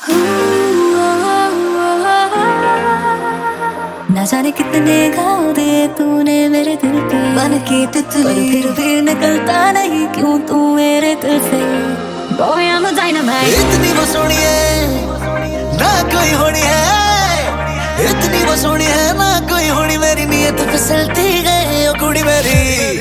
ना जाने कितने घाव दे तूने मेरे दिल पे, बन के तितली फिर भी निकलता नहीं क्यों तू मेरे दिल से। Boy I'm a dynamite। इतनी वो सोहनी है ना कोई होनी है, इतनी वो सोहनी है ना कोई होनी, मेरी नीयत फिसलती गई ओ कुड़ी मेरी।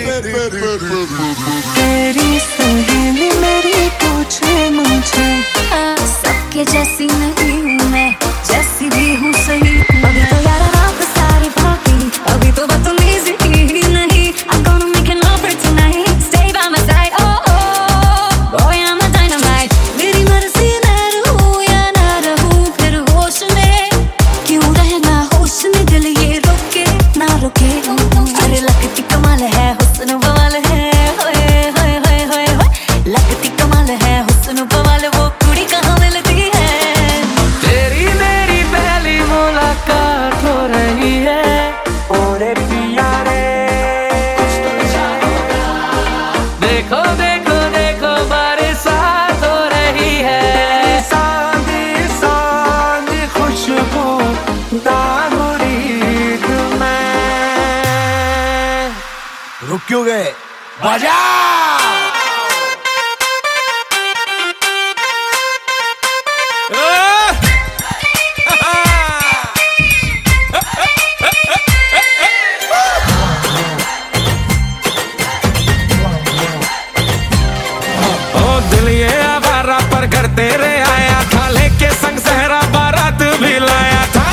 तेरी सहेली मेरी पूछे मुझे, सबके जैसी नहीं हूँ मैं, जैसी भी हूँ सही। अभी तो यार रात सारी बाकी, अभी तो बदतमीजी ही नहीं। I'm gonna make an offer tonight, stay by my side। Oh oh boy I'm a dynamite। मेरी मर्जी मैं रहूँ या ना रहूँ फिर होश में, क्यों रहना होश में दिल ये रोके ना रोके। अरे लगती कमाल है हुस्न बवाल है, होए होए होए होए होए लगती कमाल है हुस्न बवाल, वो कुड़ी कहाँ मिलती है। तेरी मेरी पहली मुलाकात हो रही है, ओरे पिया रे देखो देखो देखो बरसात हो रही है। सांधी सांधी खुशबू दामुरीद में। रुक क्यों गए, बजा। दिल ये आवारा पर घर तेरे आया था, लेके संग सहरा बारात भी लाया था।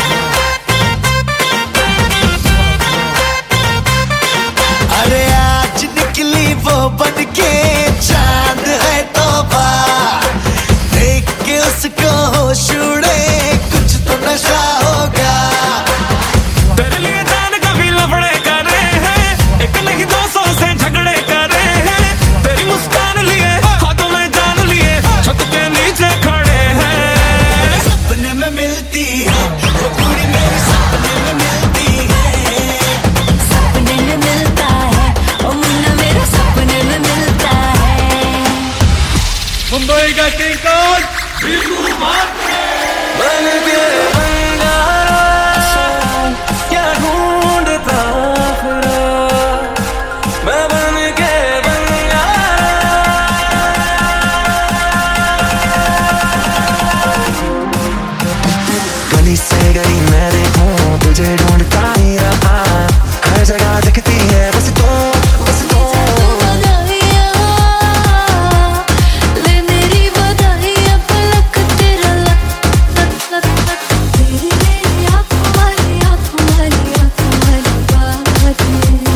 अरे आज निकली वो बन के चांद है तौबा, देख के उसको होश उड़े कुछ तो नशा होगा। तेरे लिए जान कभी लफड़े करे हैं, एक नहीं 200 से झगड़े करे हैं। तेरी मुस्कान लिए हाथों में जान लिए, छत के नीचे खड़े हैं। सपने में मिलती है वो कुड़ी मेरे, सपने में मिलती है, सपने में मिलता है ओ मुन्ना मेरा, सपने में मिलता है। मुंबई का किंग कौन? बन के बंगारा क्या ढूंढता फिरा, मैं बन के बंगारा। गली से गली मैं देखूं तुझे ढूंढता ही रहा, हर जगह दिखती है बस तो बस तो। ले मेरी बधाइयाँ पलक तेरा लक तेरी मेरी आँखों वाली बात है।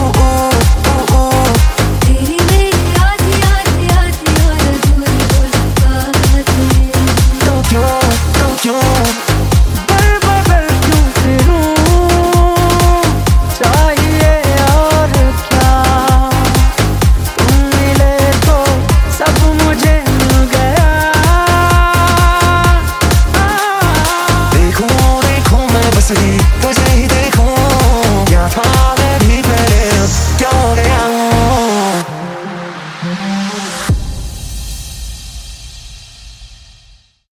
तेरी मेरी आधी आधी आधी और अधूरी मुलाकात है। तो क्यों बदल क्यों फिरूं, चाहिए और क्या, तुम मिले तो सब मुझे मिल गया। देखूं देखूं मैं बस ही